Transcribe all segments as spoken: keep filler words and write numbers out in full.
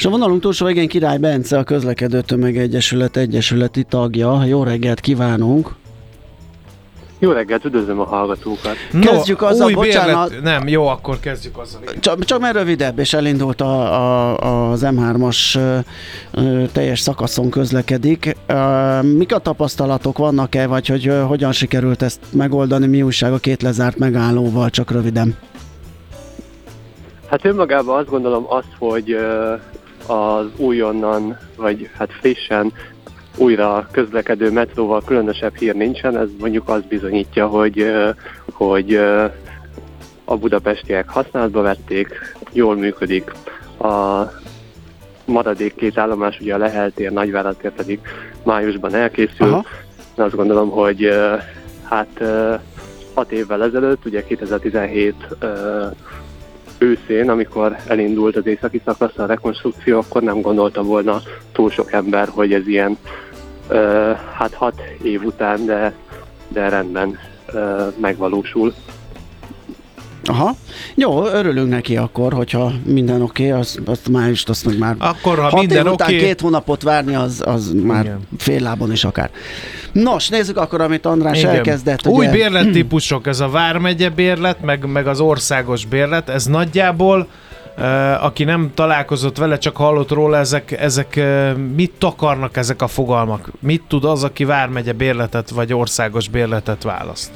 És a vonalunk túlsó végén Király Bence, a Közlekedő Tömegegyesület egyesületi tagja. Jó reggelt kívánunk! Jó reggelt, üdvözlöm a hallgatókat! Kezdjük no, azzal, új bocsánat... Bérlet, nem, jó, akkor kezdjük azzal. Csak, csak már rövidebb, és elindult a, a, az em hármas ö, ö, teljes szakaszon közlekedik. Ö, mik a tapasztalatok, vannak-e, vagy hogy ö, hogyan sikerült ezt megoldani, mi újság a két lezárt megállóval, csak röviden? Hát önmagában azt gondolom azt, hogy ö, az újonnan, vagy hát frissen újra közlekedő metróval különösebb hír nincsen, ez mondjuk azt bizonyítja, hogy, hogy a budapestiek használatba vették, jól működik. A maradék két állomás, ugye a Lehel tér, Nagyvárad tér pedig májusban elkészül. Aha. Azt gondolom, hogy hát hat évvel ezelőtt, ugye kétezer-tizenhét őszén, amikor elindult az északi szakasz a rekonstrukció, akkor nem gondolta volna túl sok ember, hogy ez ilyen Uh, hát hat év után, de, de rendben uh, megvalósul. Aha. Jó, örülünk neki akkor, hogyha minden oké, okay, azt, azt májust, azt meg már akkor, ha hat minden év után okay. két hónapot várni, az, az már fél lábon is akár. Nos, nézzük akkor, amit András Igen. elkezdett. Új ugye... bérlettípusok, ez a vármegye bérlet, meg, meg az országos bérlet, ez nagyjából Uh, aki nem találkozott vele, csak hallott róla, ezek, ezek uh, mit akarnak ezek a fogalmak? Mit tud az, aki vármegye bérletet vagy országos bérletet választ?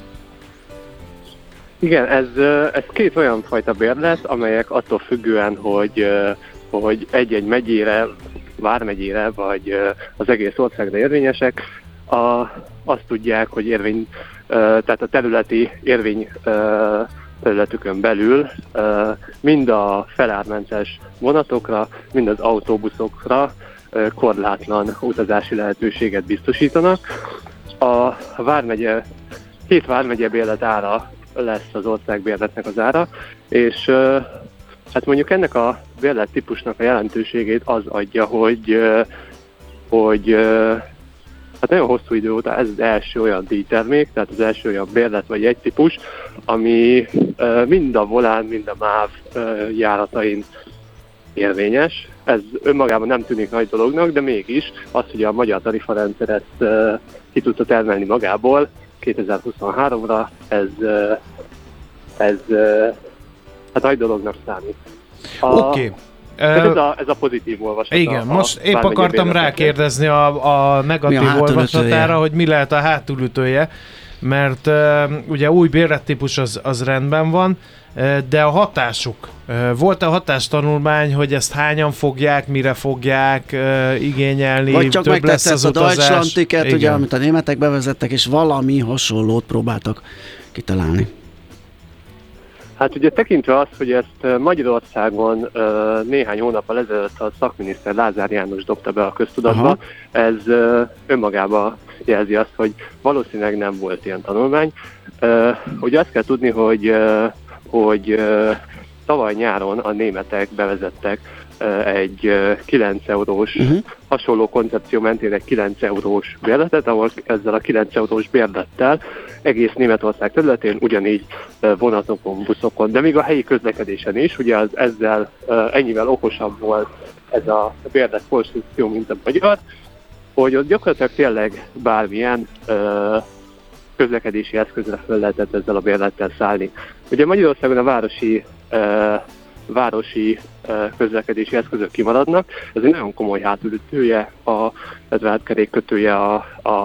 Igen, ez, ez két olyan fajta bérlet, amelyek attól függően, hogy, hogy egy-egy megyére, vármegyére, vagy az egész országra érvényesek, a, azt tudják, hogy érvény, tehát a területi érvény területükön belül mind a felármentes vonatokra, mind az autóbuszokra korlátlan utazási lehetőséget biztosítanak. A vármegye, két vármegye bérlet ára lesz az országbérletnek az ára, és hát mondjuk ennek a bérlet típusnak a jelentőségét az adja, hogy, hogy hát nagyon hosszú idő óta ez az első olyan díjtermék, tehát az első olyan bérlet vagy jegytípus, ami uh, mind a volán, mind a MÁV uh, járatain érvényes. Ez önmagában nem tűnik nagy dolognak, de mégis az, hogy a magyar tarifarendszer ezt uh, ki tudta termelni magából kétezer-huszonháromra, ez, uh, ez uh, hát nagy dolognak számít. Oké. Okay. Ez a, ez a pozitív olvasat. Igen, a, most épp akartam rákérdezni a, a negatív a olvasatára, hogy mi lehet a hátulütője, mert uh, ugye új bérlettípus az, az rendben van, uh, de a hatásuk, uh, volt-e hatástanulmány, hogy ezt hányan fogják, mire fogják uh, igényelni, vagy csak több lesz az a utazás. Deutschland ticket, ugye, amit a németek bevezettek, és valami hasonlót próbáltak kitalálni. Hát ugye tekintve azt, hogy ezt Magyarországon uh, néhány hónappal ezelőtt a szakminiszter Lázár János dobta be a köztudatba, Aha. ez uh, önmagában jelzi azt, hogy valószínűleg nem volt ilyen tanulmány. Uh, ugye azt kell tudni, hogy, uh, hogy uh, tavaly nyáron a németek bevezettek uh, egy uh, kilenc eurós, uh-huh. hasonló koncepció mentén egy kilenc eurós bérletet, ahol ezzel a kilenc eurós bérlettel egész Németország területén ugyanígy uh, vonatokon, buszokon, de még a helyi közlekedésen is, ugye az ezzel uh, ennyivel okosabb volt ez a bérlet konstrukció, mint a magyar, hogy ott gyakorlatilag tényleg bármilyen uh, közlekedési eszközre fel lehetett ezzel a bérlettel szállni. Ugye Magyarországon a városi, uh, városi uh, közlekedési eszközök kimaradnak, ez egy nagyon komoly hátulütője, a kerékkötője a, a,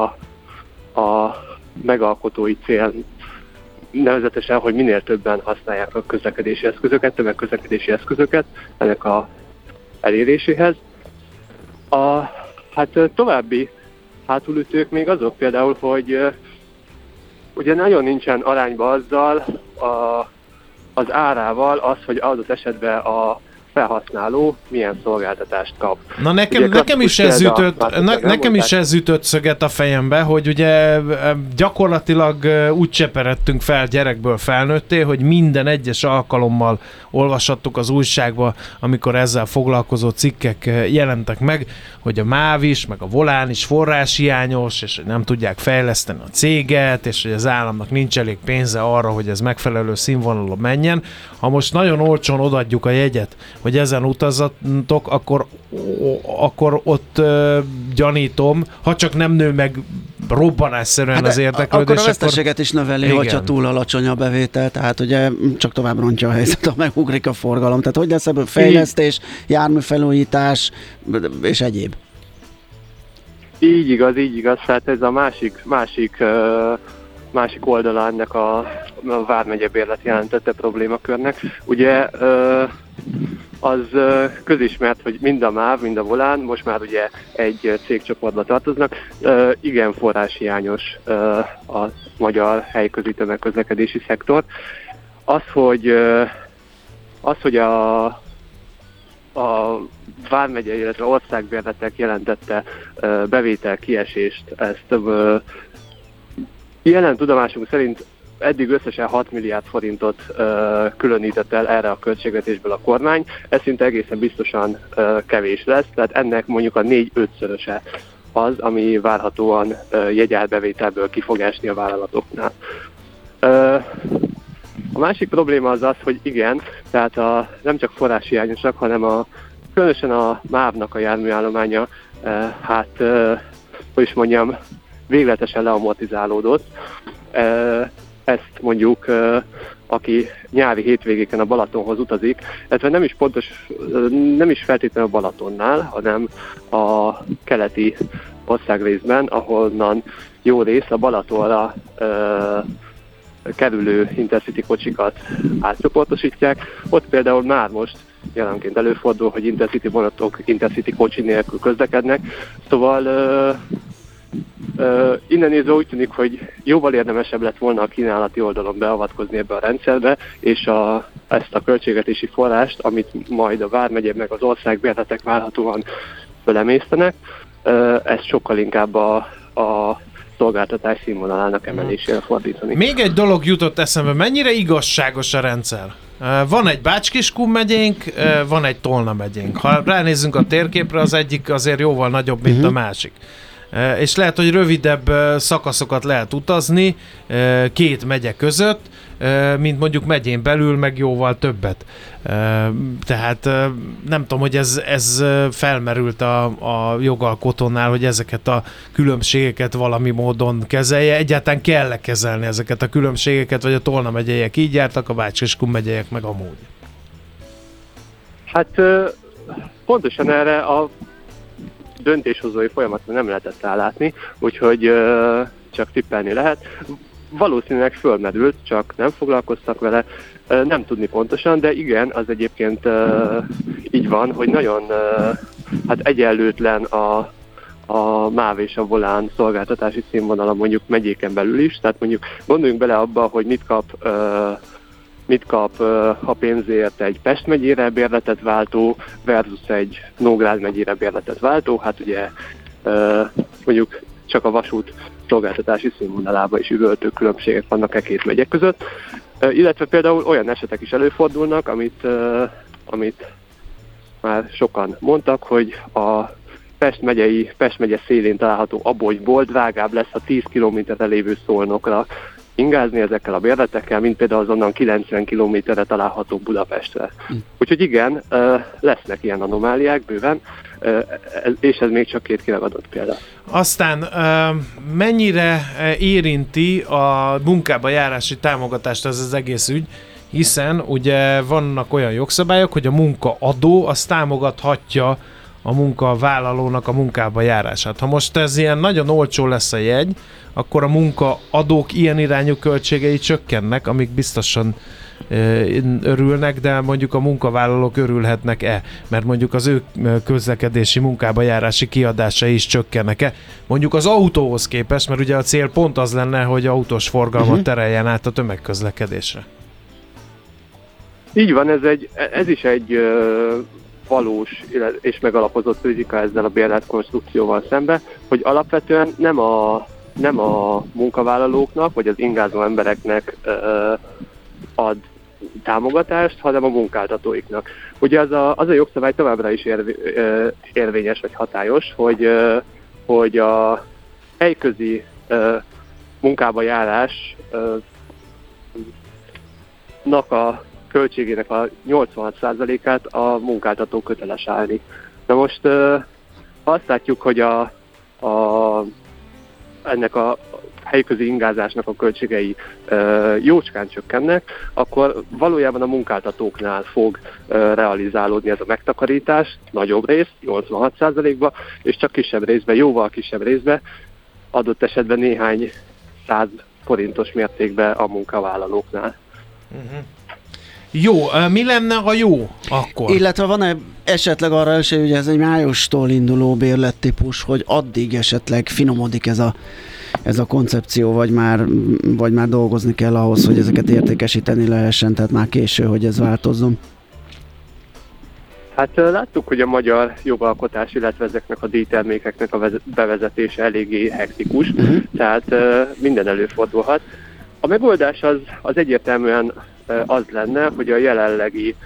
a megalkotói cél, nevezetesen, hogy minél többen használják a közlekedési eszközöket, tömegközlekedési eszközöket ennek a eléréséhez. A, hát további hátulütők még azok például, hogy ugye nagyon nincsen arányba azzal a, az árával az, hogy adott esetben a felhasználó milyen szolgáltatást kap. Na nekem, ugye, nekem, is, ez ütött, ne, nekem is ez ütött szöget a fejembe, hogy ugye gyakorlatilag úgy cseperedtünk fel gyerekből felnőtté, hogy minden egyes alkalommal olvashattuk az újságba, amikor ezzel foglalkozó cikkek jelentek meg, hogy a MÁV is, meg a volán is forráshiányos, és hogy nem tudják fejleszteni a céget, és hogy az államnak nincs elég pénze arra, hogy ez megfelelő színvonalon menjen. Ha most nagyon olcsón odaadjuk a jegyet, hogy ezen utazzatok, akkor, akkor ott uh, gyanítom, ha csak nem nő meg robbanásszerűen hát az érdeklődés. Akkor a veszteséget is növeli, igen, hogyha túl alacsony a bevétel, tehát ugye csak tovább rontja a helyzet, ha megugrik a forgalom. Tehát hogy lesz ebből fejlesztés, járműfelújítás és egyéb? Így igaz, így igaz, hát ez a másik, másik, uh, másik oldala ennek a, a Vármegye bérlet jelentette problémakörnek. Ugye uh, az uh, közismert, hogy mind a MÁV, mind a Volán most már ugye egy cégcsoportba tartoznak. Uh, igen forráshiányos uh, a magyar helyközi tömegközlekedési szektor. Az, hogy, uh, az, hogy a a Vármegye, illetve országbérletek jelentette uh, bevétel kiesést, ezt uh, jelen tudomásunk szerint eddig összesen hat milliárd forintot uh, különített el erre a költségvetésből a kormány. Ez szinte egészen biztosan uh, kevés lesz, tehát ennek mondjuk a négy-ötszöröse az, ami várhatóan uh, jegyárbevételből ki fog esni a vállalatoknál. Uh, A másik probléma az az, hogy igen, tehát a, nem csak forráshiányosak, hanem a, különösen a MÁV-nak a járműállománya, eh, hát, eh, hogy is mondjam, végletesen leamortizálódott. Eh, ezt mondjuk, eh, aki nyári hétvégéken a Balatonhoz utazik, illetve nem is pontos, nem is feltétlenül a Balatonnál, hanem a keleti országrészben, ahonnan jó rész a Balatonra eh, kerülő Intercity kocsikat átcsoportosítják. Ott például már most jelenként előfordul, hogy Intercity vonatok Intercity kocsi nélkül közlekednek. Szóval uh, uh, innen nézve úgy tűnik, hogy jóval érdemesebb lett volna a kínálati oldalon beavatkozni ebbe a rendszerbe, és a, ezt a költségvetési forrást, amit majd a Vármegye meg az országbérletek várhatóan fölemésztenek, uh, ezt sokkal inkább a, a szolgáltatás színvonalának emelésére fordítani. Még egy dolog jutott eszembe, mennyire igazságos a rendszer? Van egy Bács-Kiskun megyénk, van egy Tolna megyénk. Ha ránézzünk a térképre, az egyik azért jóval nagyobb, mint uh-huh. a másik. És lehet, hogy rövidebb szakaszokat lehet utazni két megye között, mint mondjuk megyén belül, meg jóval többet. Tehát nem tudom, hogy ez, ez felmerült a, a jogalkotónál, hogy ezeket a különbségeket valami módon kezelje. Egyáltalán kell kezelni ezeket a különbségeket, vagy a Tolna megyeiek így jártak, a Bács-Kiskun megyeiek meg amúgy? Hát pontosan erre a döntéshozói folyamatban nem lehetett rálátni, úgyhogy uh, csak tippelni lehet. Valószínűleg fölmerült, csak nem foglalkoztak vele, uh, nem tudni pontosan, de igen, az egyébként uh, így van, hogy nagyon uh, hát egyenlőtlen a, a MÁV és a Volán szolgáltatási színvonala mondjuk megyéken belül is, tehát mondjuk gondoljunk bele abba, hogy mit kap uh, mit kap a pénzért egy Pest megyére bérletet váltó versus egy Nógrád megyére bérletet váltó. Hát ugye mondjuk csak a vasút szolgáltatási színvonalában is üvöltő különbségek vannak e két megye között. Illetve például olyan esetek is előfordulnak, amit, amit már sokan mondtak, hogy a Pest megyei, Pest megye szélén található Abolyból drágább lesz a tíz kilométerre lévő Szolnokra ingázni ezekkel a bérletekkel, mint például azonnan kilencven kilométerre található Budapestre. Mm. Úgyhogy igen, lesznek ilyen anomáliák bőven, és ez még csak két kiragadott példa. Aztán mennyire érinti a munkába járási támogatást ez az egész ügy, hiszen ugye vannak olyan jogszabályok, hogy a munkaadó az támogathatja a munkavállalónak a munkába járását. Ha most ez ilyen nagyon olcsó lesz a jegy, akkor a munkaadók ilyen irányú költségei csökkennek, amik biztosan e, örülnek, de mondjuk a munkavállalók örülhetnek-e, mert mondjuk az ő közlekedési munkába járási kiadásai is csökkennek-e. Mondjuk az autóhoz képest, mert ugye a cél pont az lenne, hogy autós forgalmat uh-huh. tereljen át a tömegközlekedésre. Így van, ez, egy, ez is egy uh... valós és megalapozott kritika ezzel a bérletkonstrukcióval szembe, hogy alapvetően nem a, nem a munkavállalóknak, vagy az ingázó embereknek ö, ad támogatást, hanem a munkáltatóiknak. Ugye az a, az a jogszabály továbbra is érv, ö, érvényes vagy hatályos, hogy, ö, hogy a helyközi ö, munkába járás ö, nak a költségének a nyolcvanhat százalékát a munkáltató köteles állni. Na most azt látjuk, hogy a, a, ennek a helyközi ingázásnak a költségei ö, jócskán csökkennek, akkor valójában a munkáltatóknál fog ö, realizálódni ez a megtakarítás, nagyobb rész, nyolcvanhat százalékba, és csak kisebb részben, jóval kisebb részben, adott esetben néhány száz forintos mértékben a munkavállalóknál. Uh-huh. Jó, mi lenne a jó akkor? Illetve van-e esetleg arra esély, hogy ez egy májustól induló bérlettípus, hogy addig esetleg finomodik ez a, ez a koncepció, vagy már, vagy már dolgozni kell ahhoz, hogy ezeket értékesíteni lehessen, tehát már késő, hogy ez változzon? Hát láttuk, hogy a magyar jogalkotás, illetve ezeknek a díjtermékeknek a bevezetése eléggé hektikus, uh-huh. tehát minden előfordulhat. A megoldás az, az egyértelműen az lenne, hogy a jelenlegi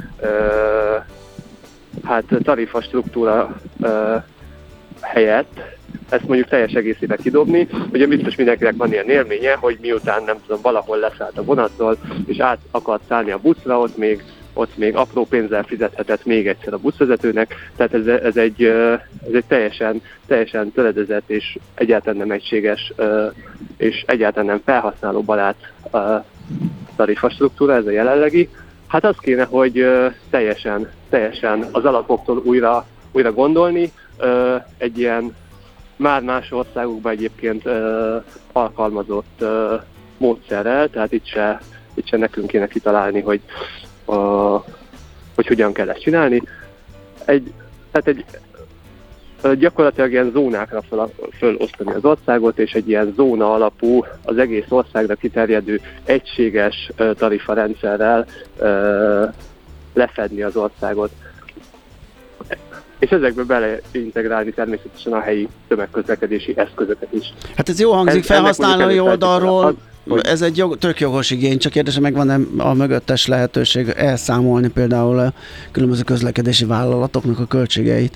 hát tarifa struktúra helyett ezt mondjuk teljes egészére kidobni. Ugye biztos mindenkinek van ilyen élménye, hogy miután nem tudom, valahol leszállt a vonatról, és át akart szállni a buszra, ott még ott még apró pénzzel fizethetett még egyszer a buszvezetőnek, tehát ez, ez, egy, ez egy teljesen, teljesen töredezett és egyáltalán nem egységes és egyáltalán nem felhasználóbarát tarifa struktúra, ez a jelenlegi. Hát az kéne, hogy teljesen, teljesen az alapoktól újra, újra gondolni, egy ilyen már más országokban egyébként alkalmazott módszerrel, tehát itt se, itt se nekünk kéne kitalálni, hogy A, hogy hogyan kell ezt csinálni. Egy, tehát egy gyakorlatilag ilyen zónákra föl, fölosztani az országot, és egy ilyen zóna alapú, az egész országra kiterjedő egységes tarifarendszerrel lefedni az országot. És ezekbe beleintegrálni természetesen a helyi tömegközlekedési eszközöket is. Hát ez jó hangzik felhasználói oldalról, ez egy jog, tök jogos igény, csak kérdésem, megvan-e a mögöttes lehetőség elszámolni például a különböző közlekedési vállalatoknak a költségeit?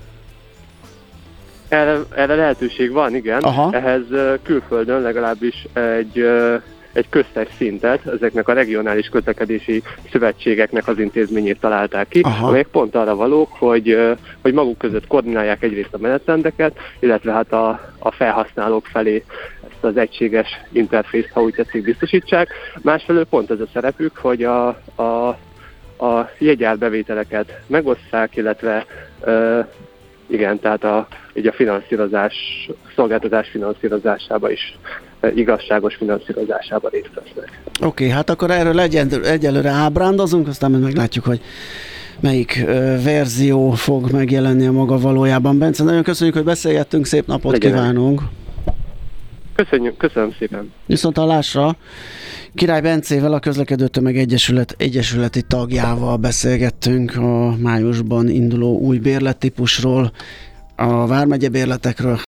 Erre, erre lehetőség van, igen. Aha. Ehhez külföldön legalábbis egy, egy köztes szintet, ezeknek a regionális közlekedési szövetségeknek az intézményét találták ki, Aha. amelyek pont arra valók, hogy, hogy maguk között koordinálják egyrészt a menetrendeket, illetve hát a, a felhasználók felé ezt az egységes interfészt, ha úgy tetszik, biztosítsák. Másfelől pont ez a szerepük, hogy a, a, a jegyárbevételeket megosszák, illetve uh, igen, tehát a, így a finanszírozás, szolgáltatás finanszírozásába is, igazságos finanszírozásába részt vesznek. Oké, okay, hát akkor erről egyen, egyelőre ábrándozunk, aztán meglátjuk, hogy melyik ö, verzió fog megjelenni a maga valójában. Bence, nagyon köszönjük, hogy beszélgettünk, szép napot Legyen. kívánunk! Köszönjük, köszönöm szépen! Viszont hallásra! Király Bencével, a Közlekedő Tömeg Egyesület egyesületi tagjával beszélgettünk a májusban induló új bérlettípusról, a vármegye bérletekről,